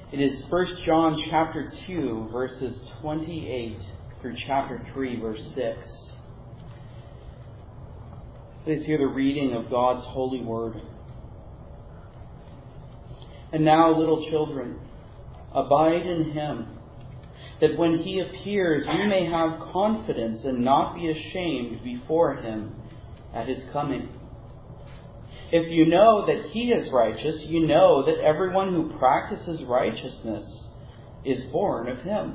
It is 1 John chapter 2, verses 28 through chapter 3, verse 6. Please hear the reading of God's holy word. And now, little children, abide in Him, that when He appears, you may have confidence and not be ashamed before Him at His coming. If you know that He is righteous, you know that everyone who practices righteousness is born of Him.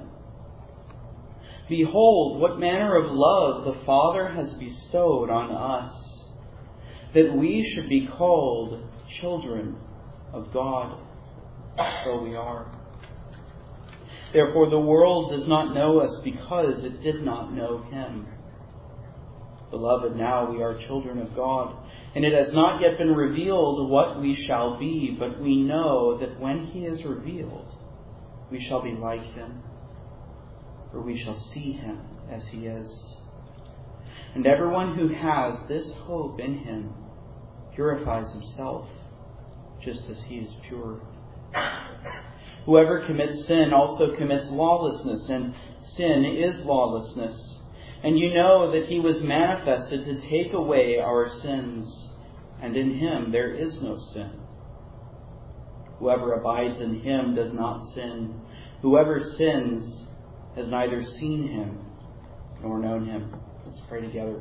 Behold, what manner of love the Father has bestowed on us, that we should be called children of God. So we are. Therefore the world does not know us because it did not know Him. Beloved, now we are children of God, and it has not yet been revealed what we shall be, but we know that when He is revealed, we shall be like Him, for we shall see Him as He is. And everyone who has this hope in Him purifies himself, just as He is pure. Whoever commits sin also commits lawlessness, and sin is lawlessness. And you know that He was manifested to take away our sins, and in Him there is no sin. Whoever abides in Him does not sin. Whoever sins has neither seen Him nor known Him. Let's pray together.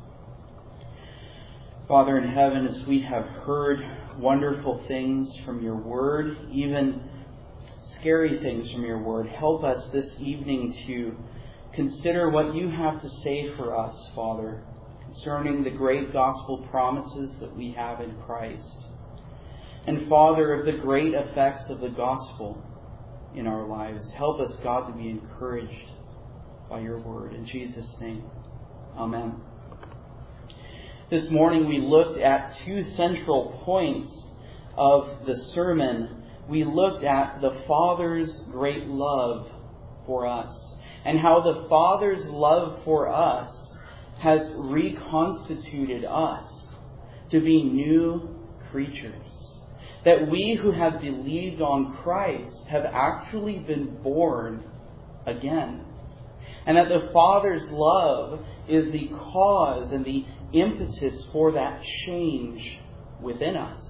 Father in heaven, as we have heard wonderful things from your word, even scary things from your word, help us this evening to consider what you have to say for us, Father, concerning the great gospel promises that we have in Christ. And Father, of the great effects of the gospel in our lives. Help us, God, to be encouraged by your word. In Jesus' name, amen. This morning we looked at two central points of the sermon. We looked at the Father's great love for us, and how the Father's love for us has reconstituted us to be new creatures. That we who have believed on Christ have actually been born again. And that the Father's love is the cause and the impetus for that change within us.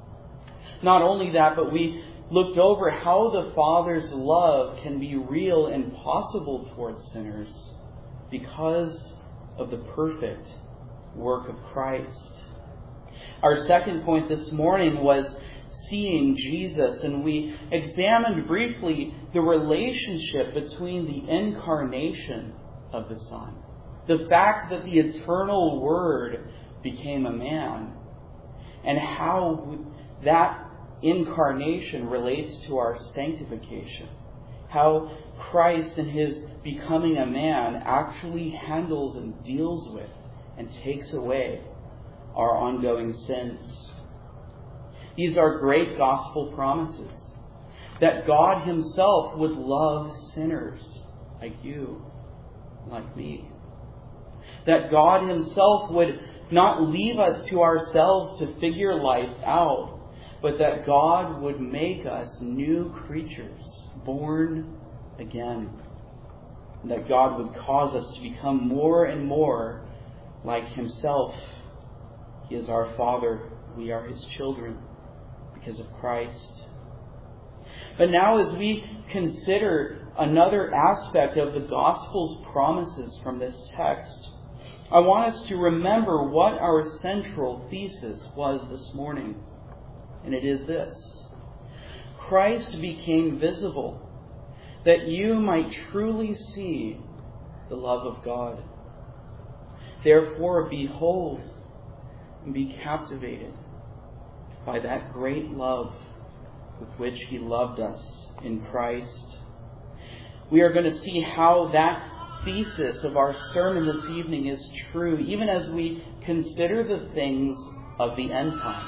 Not only that, but we looked over how the Father's love can be real and possible towards sinners because of the perfect work of Christ. Our second point this morning was seeing Jesus, and we examined briefly the relationship between the incarnation of the Son, the fact that the eternal Word became a man, and how that incarnation relates to our sanctification. How Christ in His becoming a man actually handles and deals with and takes away our ongoing sins. These are great gospel promises. That God Himself would love sinners like you, like me. That God Himself would not leave us to ourselves to figure life out, but that God would make us new creatures, born again. And that God would cause us to become more and more like Himself. He is our Father. We are His children because of Christ. But now, as we consider another aspect of the Gospel's promises from this text, I want us to remember what our central thesis was this morning. And it is this: Christ became visible, that you might truly see the love of God. Therefore, behold and be captivated by that great love with which He loved us in Christ. We are going to see how that thesis of our sermon this evening is true, even as we consider the things of the end times.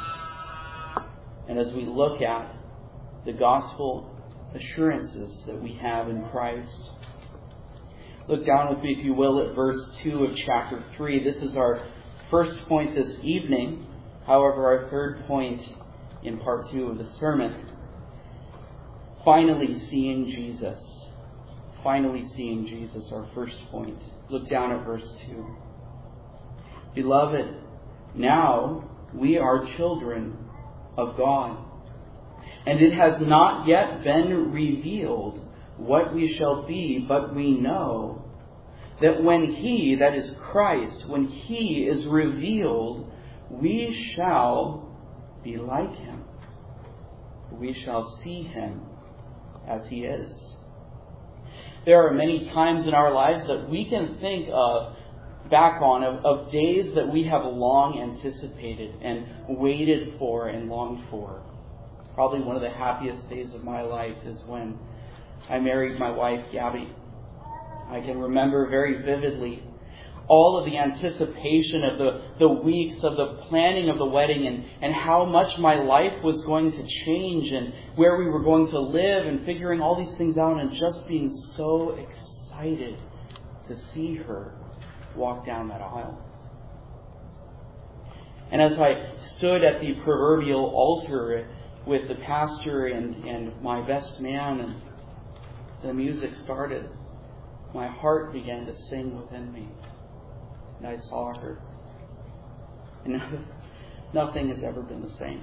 And as we look at the gospel assurances that we have in Christ. Look down with me, if you will, at verse 2 of chapter 3. This is our first point this evening. However, our third point in part 2 of the sermon. finally seeing Jesus. Finally seeing Jesus, our first point. Look down at verse 2. Beloved, now we are children of God, and it has not yet been revealed what we shall be, but we know that when He, that is Christ, when He is revealed, we shall be like Him. We shall see Him as He is. There are many times in our lives that we can think back on of days that we have long anticipated and waited for and longed for. Probably one of the happiest days of my life is when I married my wife, Gabby. I can remember very vividly all of the anticipation of the weeks of the planning of the wedding and how much my life was going to change and where we were going to live and figuring all these things out and just being so excited to see her walk down that aisle. And as I stood at the proverbial altar with the pastor and my best man, and the music started, my heart began to sing within me. And I saw her. And nothing has ever been the same.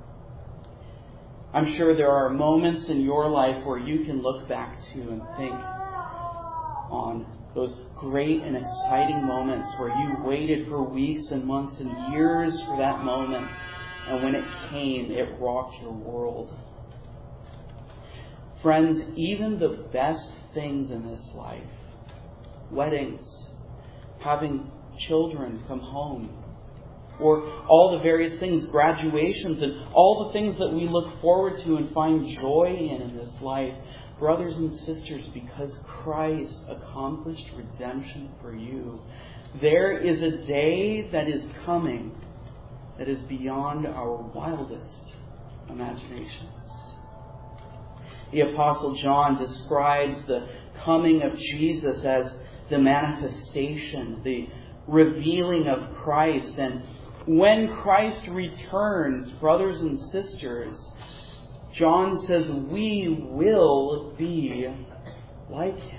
I'm sure there are moments in your life where you can look back to and think on those great and exciting moments where you waited for weeks and months and years for that moment. And when it came, it rocked your world. Friends, even the best things in this life, weddings, having children come home, or all the various things, graduations, and all the things that we look forward to and find joy in this life, brothers and sisters, because Christ accomplished redemption for you, there is a day that is coming that is beyond our wildest imaginations. The Apostle John describes the coming of Jesus as the manifestation, the revealing of Christ. And when Christ returns, brothers and sisters, John says we will be like Him.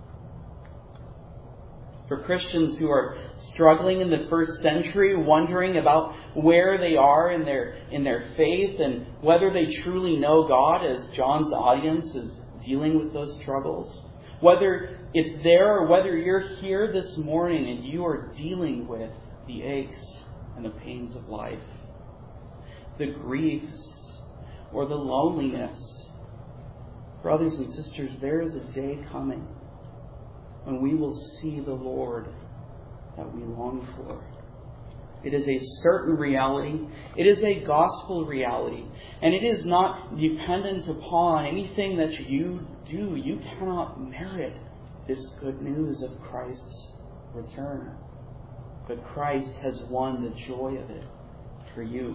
For Christians who are struggling in the first century, wondering about where they are in their faith and whether they truly know God, as John's audience is dealing with those struggles, whether it's there or whether you're here this morning and you are dealing with the aches and the pains of life, the griefs or the loneliness, brothers and sisters, there is a day coming when we will see the Lord that we long for. It is a certain reality. It is a gospel reality. And it is not dependent upon anything that you do. You cannot merit this good news of Christ's return. But Christ has won the joy of it for you.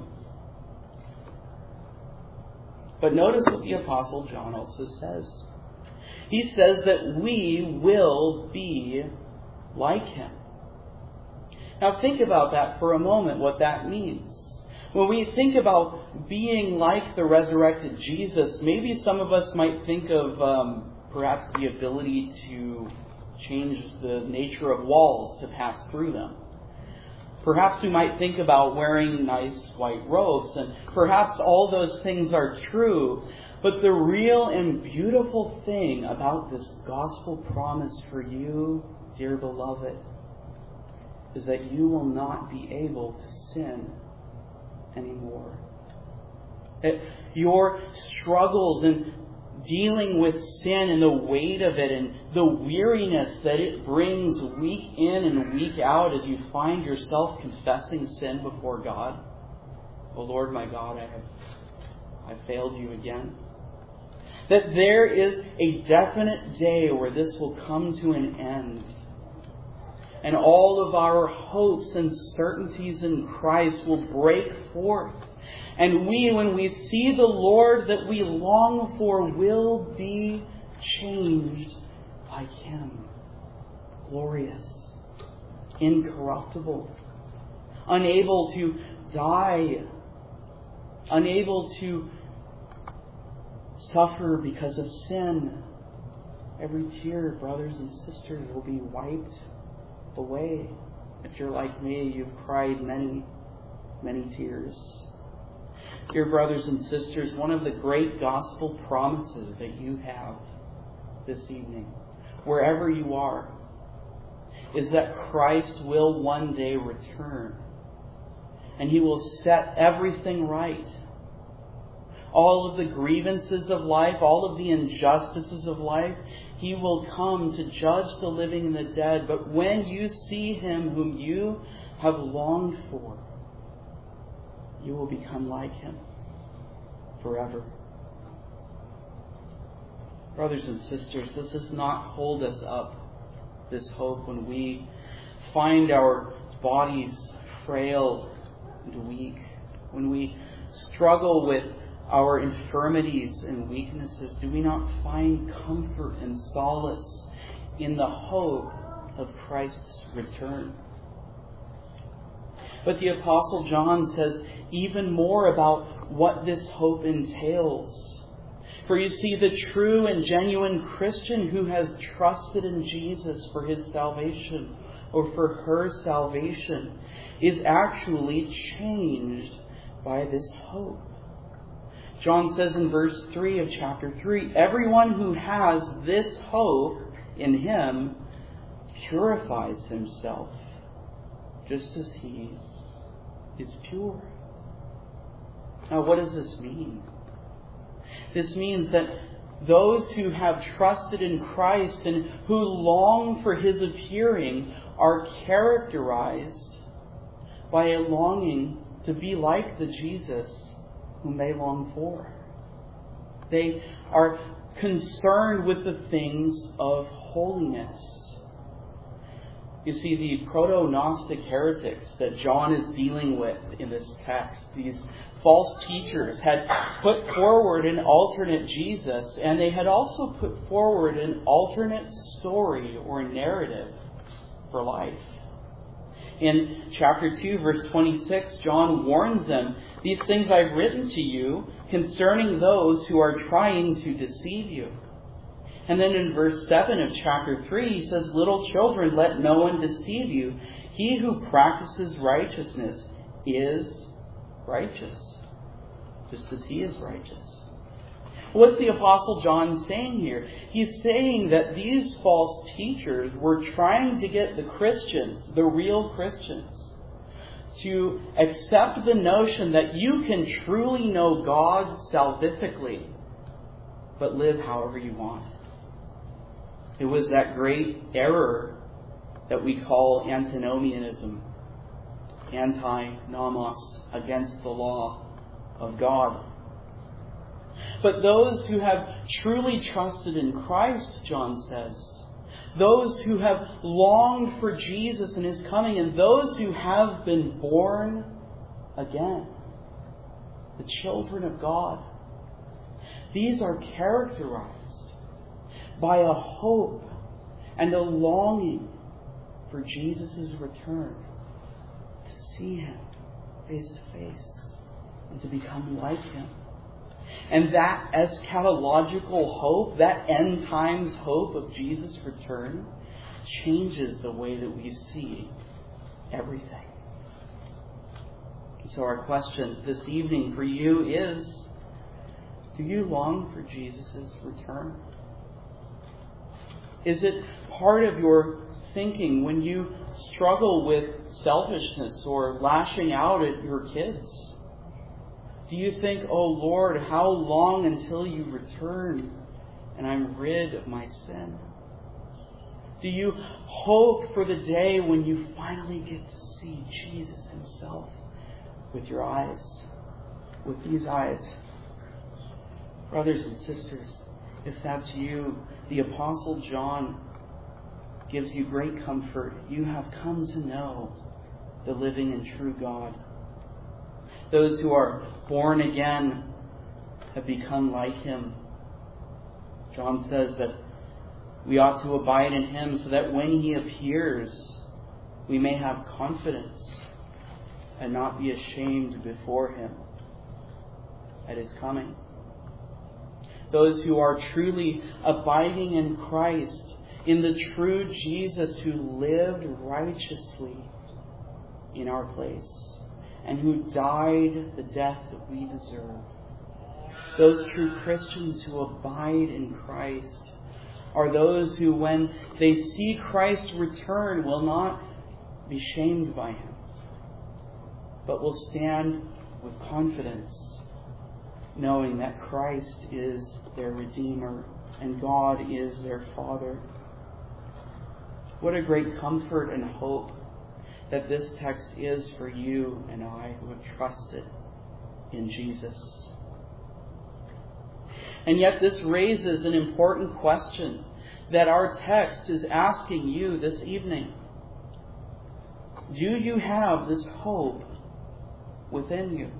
But notice what the Apostle John also says. He says that we will be like Him. Now think about that for a moment, what that means. When we think about being like the resurrected Jesus, maybe some of us might think of perhaps the ability to change the nature of walls to pass through them. Perhaps we might think about wearing nice white robes, and perhaps all those things are true. But the real and beautiful thing about this gospel promise for you, dear beloved, is that you will not be able to sin anymore. That your struggles in dealing with sin and the weight of it and the weariness that it brings week in and week out as you find yourself confessing sin before God. Oh Lord, my God, I failed you again. That there is a definite day where this will come to an end. And all of our hopes and certainties in Christ will break forth. And we, when we see the Lord that we long for, will be changed like Him. Glorious, incorruptible, unable to die, unable to suffer because of sin. Every tear, brothers and sisters, will be wiped away. If you're like me, you've cried many, many tears. Dear brothers and sisters, one of the great gospel promises that you have this evening, wherever you are, is that Christ will one day return. And He will set everything right. All of the grievances of life, all of the injustices of life, He will come to judge the living and the dead. But when you see Him whom you have longed for, you will become like Him forever. Brothers and sisters, this does not hold us up, this hope, when we find our bodies frail and weak, when we struggle with our infirmities and weaknesses. Do we not find comfort and solace in the hope of Christ's return? But the Apostle John says even more about what this hope entails. For you see, the true and genuine Christian who has trusted in Jesus for his salvation or for her salvation is actually changed by this hope. John says in verse 3 of chapter 3, everyone who has this hope in Him purifies himself just as He is pure. Now, what does this mean? This means that those who have trusted in Christ and who long for His appearing are characterized by a longing to be like the Jesus whom they long for. They are concerned with the things of holiness. You see, the proto-Gnostic heretics that John is dealing with in this text, these false teachers, had put forward an alternate Jesus, and they had also put forward an alternate story or narrative for life. In chapter 2, verse 26, John warns them, "These things I've written to you concerning those who are trying to deceive you." And then in verse 7 of chapter 3, he says, "Little children, let no one deceive you. He who practices righteousness is righteous, just as He is righteous." What's the Apostle John saying here? He's saying that these false teachers were trying to get the Christians, the real Christians, to accept the notion that you can truly know God salvifically, but live however you want. It was that great error that we call antinomianism, anti-nomos, against the law of God. But those who have truly trusted in Christ, John says, those who have longed for Jesus and His coming, and those who have been born again, the children of God, these are characterized by a hope and a longing for Jesus' return, to see Him face to face and to become like Him. And that eschatological hope, that end times hope of Jesus' return, changes the way that we see everything. So our question this evening for you is, do you long for Jesus' return? Is it part of your thinking when you struggle with selfishness or lashing out at your kids? Do you think, "Oh Lord, how long until you return and I'm rid of my sin?" Do you hope for the day when you finally get to see Jesus Himself with your eyes, with these eyes? Brothers and sisters, if that's you, the Apostle John gives you great comfort. You have come to know the living and true God. Those who are born again have become like Him. John says that we ought to abide in Him so that when He appears, we may have confidence and not be ashamed before Him at His coming. those who are truly abiding in Christ, in the true Jesus who lived righteously in our place and who died the death that we deserve. Those true Christians who abide in Christ are those who, when they see Christ return, will not be shamed by Him, but will stand with confidence, knowing that Christ is their Redeemer and God is their Father. What a great comfort and hope that this text is for you and I who have trusted in Jesus. And yet this raises an important question that our text is asking you this evening. Do you have this hope within you?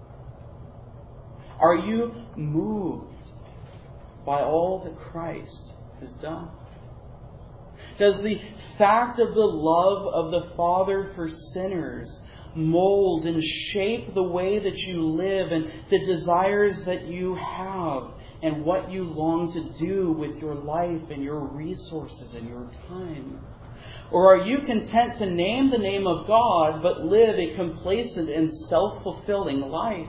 Are you moved by all that Christ has done? Does the fact of the love of the Father for sinners mold and shape the way that you live and the desires that you have and what you long to do with your life and your resources and your time? Or are you content to name the name of God but live a complacent and self-fulfilling life?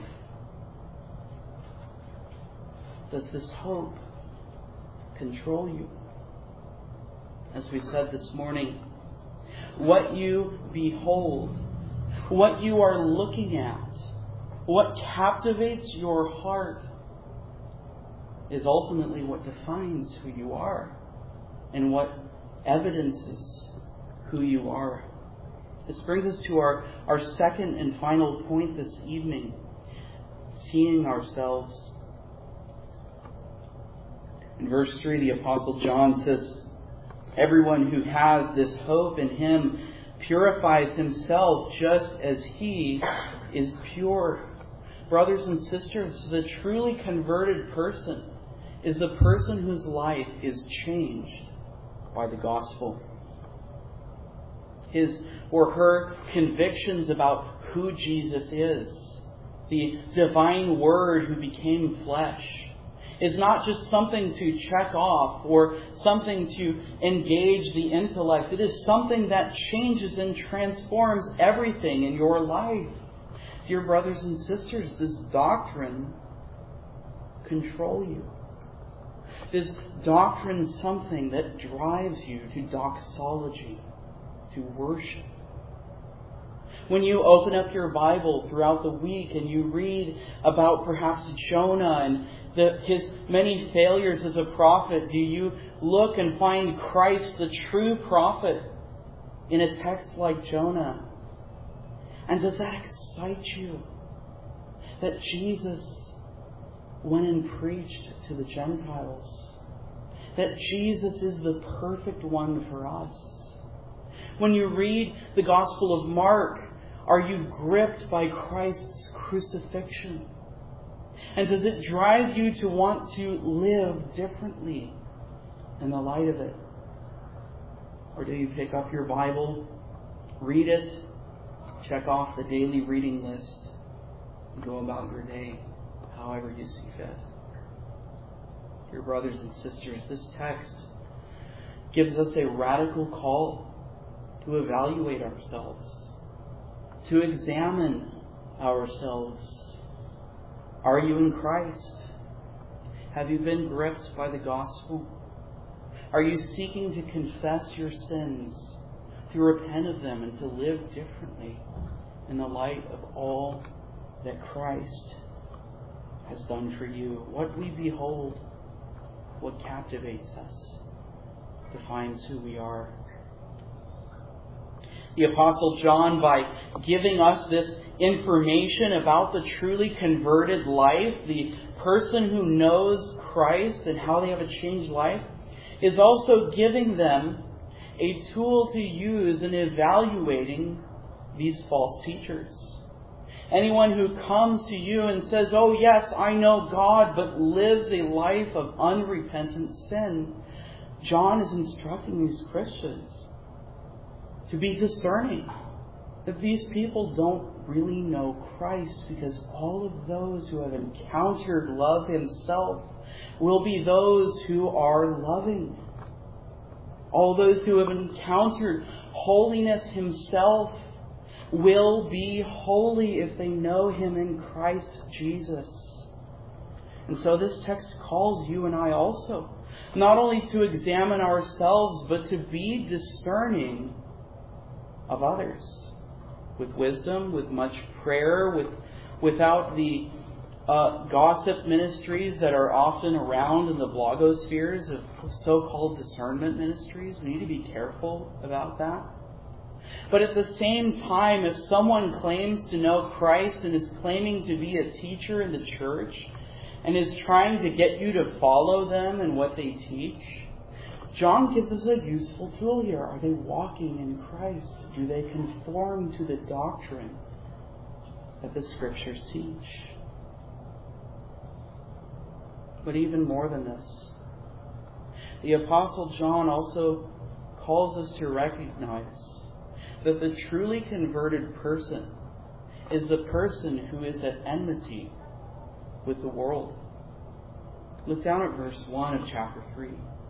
Does this hope control you? As we said this morning, what you behold, what you are looking at, what captivates your heart is ultimately what defines who you are and what evidences who you are. This brings us to our second and final point this evening, seeing ourselves. In verse 3, the Apostle John says, "Everyone who has this hope in Him purifies himself just as He is pure." Brothers and sisters, the truly converted person is the person whose life is changed by the gospel. His or her convictions about who Jesus is, the divine Word who became flesh, is not just something to check off or something to engage the intellect. It is something that changes and transforms everything in your life. Dear brothers and sisters, does doctrine control you? Is doctrine something that drives you to doxology, to worship? When you open up your Bible throughout the week and you read about perhaps Jonah and his many failures as a prophet, do you look and find Christ, the true prophet, in a text like Jonah? And does that excite you? That Jesus went and preached to the Gentiles. That Jesus is the perfect one for us. When you read the Gospel of Mark, are you gripped by Christ's crucifixion? And does it drive you to want to live differently in the light of it? Or do you pick up your Bible, read it, check off the daily reading list, and go about your day however you see fit? Dear brothers and sisters, this text gives us a radical call to evaluate ourselves, to examine ourselves. Are you in Christ? Have you been gripped by the gospel? Are you seeking to confess your sins, to repent of them, and to live differently in the light of all that Christ has done for you? What we behold, what captivates us, defines who we are. The Apostle John, by giving us this information about the truly converted life, the person who knows Christ and how they have a changed life, is also giving them a tool to use in evaluating these false teachers. Anyone who comes to you and says, "Oh yes, I know God," but lives a life of unrepentant sin, John is instructing these Christians to be discerning, that these people don't really know Christ, because all of those who have encountered love Himself will be those who are loving. All those who have encountered holiness Himself will be holy if they know Him in Christ Jesus. And so this text calls you and I also, not only to examine ourselves, but to be discerning of others. With wisdom, with much prayer, without the gossip ministries that are often around in the blogospheres of so-called discernment ministries. We need to be careful about that. But at the same time, if someone claims to know Christ and is claiming to be a teacher in the church and is trying to get you to follow them and what they teach, John gives us a useful tool here. Are they walking in Christ? Do they conform to the doctrine that the Scriptures teach? But even more than this, the Apostle John also calls us to recognize that the truly converted person is the person who is at enmity with the world. Look down at verse 1 of chapter 3.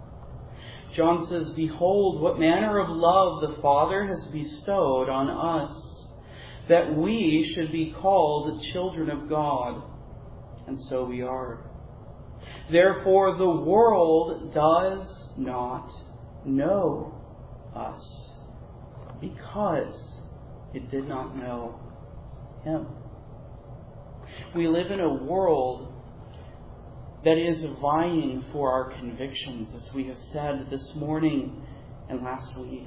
John says, "Behold, what manner of love the Father has bestowed on us, that we should be called the children of God. And so we are. Therefore the world does not know us, because it did not know Him." We live in a world that is vying for our convictions, as we have said this morning and last week.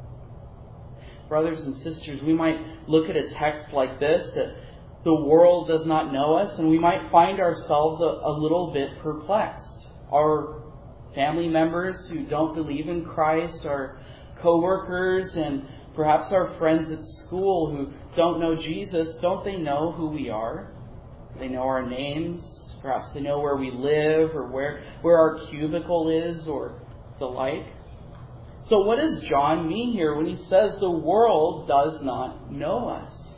Brothers and sisters, we might look at a text like this, that the world does not know us, and we might find ourselves a little bit perplexed. Our family members who don't believe in Christ, our co-workers, and perhaps our friends at school who don't know Jesus, don't they know who we are? They know our names. Perhaps they know where we live, or where our cubicle is, or the like. So what does John mean here when he says the world does not know us?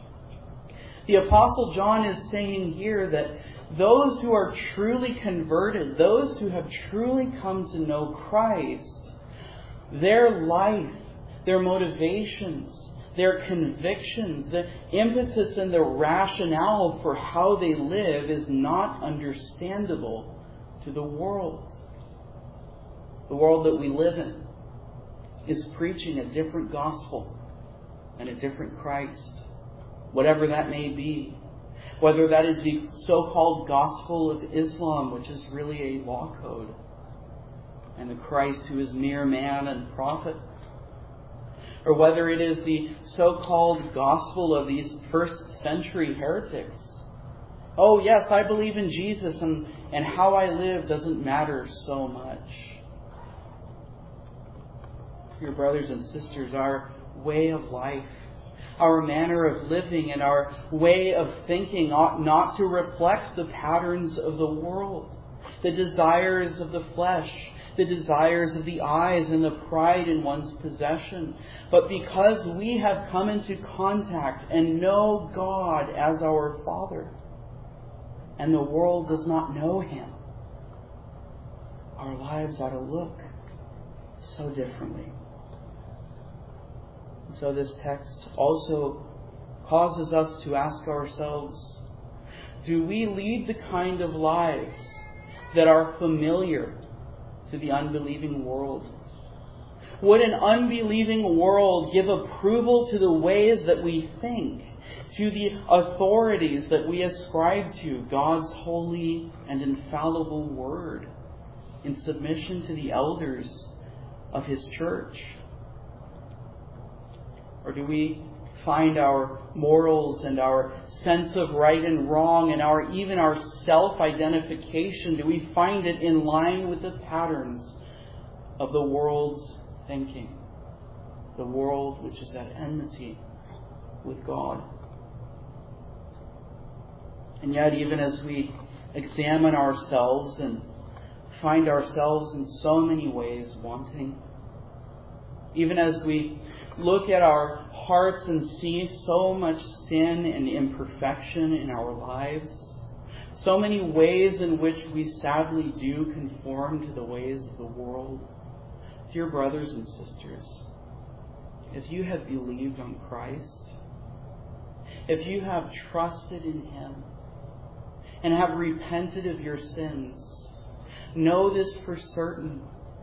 The Apostle John is saying here that those who are truly converted, those who have truly come to know Christ, their life, their motivations, their convictions, the impetus and the rationale for how they live is not understandable to the world. The world that we live in is preaching a different gospel and a different Christ, whatever that may be. Whether that is the so-called gospel of Islam, which is really a law code, and the Christ who is mere man and prophet, or whether it is the so-called gospel of these first-century heretics. Oh, yes, I believe in Jesus, and how I live doesn't matter so much. Dear brothers and sisters, our way of life, our manner of living, and our way of thinking ought not to reflect the patterns of the world, the desires of the flesh, the desires of the eyes, and the pride in one's possession. But because we have come into contact and know God as our Father, and the world does not know Him, our lives ought to look so differently. So this text also causes us to ask ourselves, do we lead the kind of lives that are familiar to the unbelieving world? Would an unbelieving world give approval to the ways that we think, to the authorities that we ascribe to, God's holy and infallible word, in submission to the elders of His church? Or do we find our morals and our sense of right and wrong and even our self-identification, do we find it in line with the patterns of the world's thinking? The world which is at enmity with God. And yet, even as we examine ourselves and find ourselves in so many ways wanting, even as we look at our hearts and see so much sin and imperfection in our lives, so many ways in which we sadly do conform to the ways of the world. Dear brothers and sisters, if you have believed on Christ, if you have trusted in Him and have repented of your sins, know this for certain.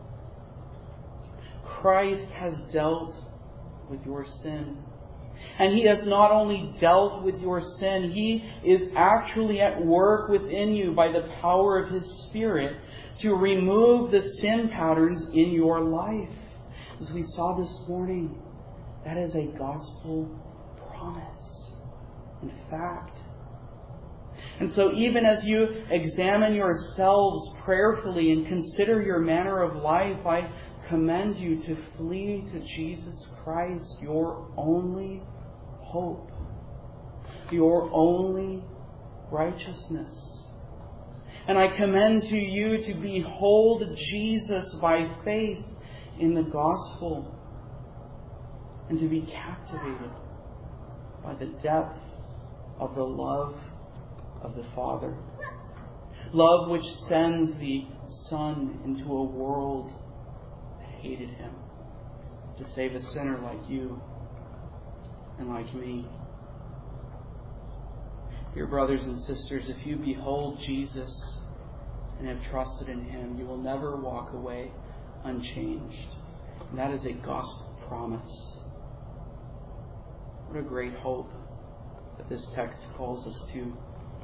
Christ has dealt with your sin. And He has not only dealt with your sin, He is actually at work within you by the power of His Spirit to remove the sin patterns in your life. As we saw this morning, that is a gospel promise. In fact. And so even as you examine yourselves prayerfully and consider your manner of life, I commend you to flee to Jesus Christ, your only hope, your only righteousness. And I commend to you to behold Jesus by faith in the gospel and to be captivated by the depth of the love of the Father. Love which sends the Son into a world that hated Him to save a sinner like you and like me. Dear brothers and sisters, if you behold Jesus and have trusted in Him, you will never walk away unchanged. And that is a gospel promise. What a great hope that this text calls us to.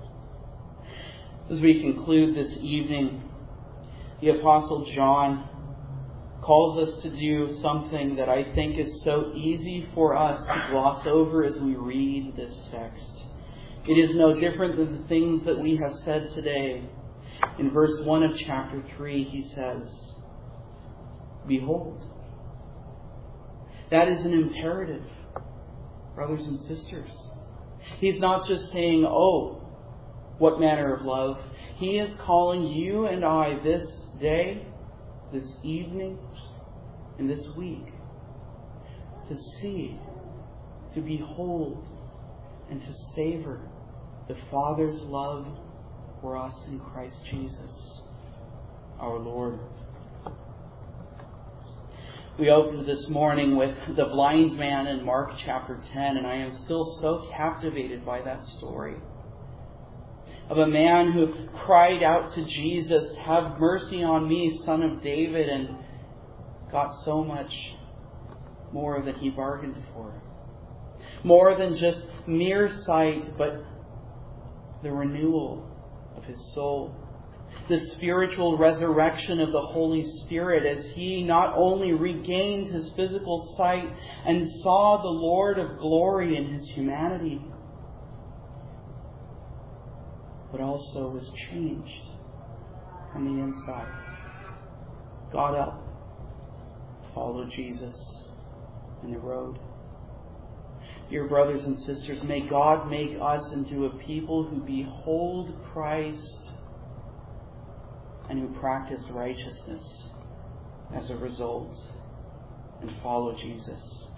As we conclude this evening, the Apostle John calls us to do something that I think is so easy for us to gloss over as we read this text. It is no different than the things that we have said today. In verse 1 of chapter 3, he says, "Behold." That is an imperative, brothers and sisters. He's not just saying, "Oh, what manner of love." He is calling you and I this day, this evening, and this week to see, to behold, and to savor the Father's love for us in Christ Jesus, our Lord. We opened this morning with the blind man in Mark chapter 10, and I am still so captivated by that story of a man who cried out to Jesus, "Have mercy on me, Son of David," and got so much more than he bargained for. More than just mere sight, but the renewal of his soul. The spiritual resurrection of the Holy Spirit as he not only regained his physical sight and saw the Lord of glory in His humanity, but also was changed from the inside. Got up, followed Jesus in the road. Dear brothers and sisters, may God make us into a people who behold Christ and who practice righteousness as a result and follow Jesus.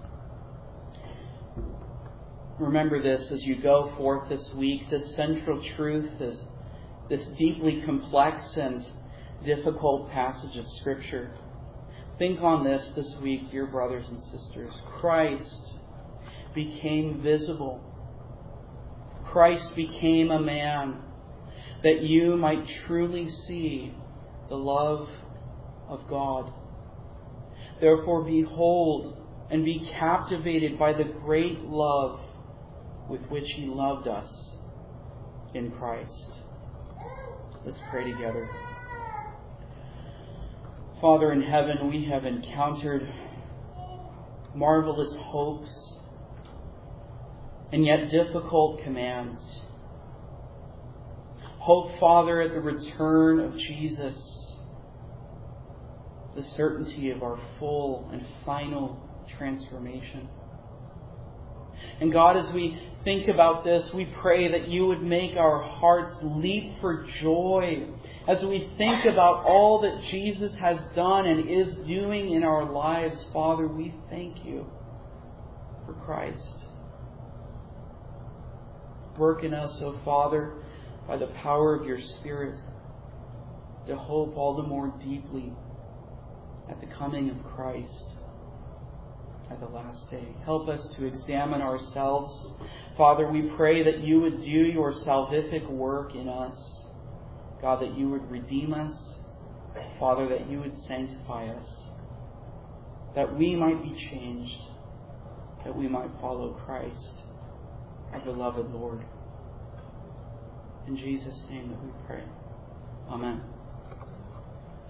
Remember this as you go forth this week. This central truth is this deeply complex and difficult passage of Scripture. Think on this week, dear brothers and sisters. Christ became visible. Christ became a man that you might truly see the love of God. Therefore, behold and be captivated by the great love with which He loved us in Christ. Let's pray together. Father in heaven, we have encountered marvelous hopes and yet difficult commands. Hope, Father, at the return of Jesus, the certainty of our full and final transformation. And God, as we think about this, we pray that You would make our hearts leap for joy as we think about all that Jesus has done and is doing in our lives. Father, we thank You for Christ. Work in us, O Father, by the power of your Spirit, to hope all the more deeply at the coming of Christ at the last day. Help us to examine ourselves. Father, we pray that you would do your salvific work in us. God, that you would redeem us. Father, that you would sanctify us. That we might be changed. That we might follow Christ, our beloved Lord. In Jesus' name that we pray. Amen.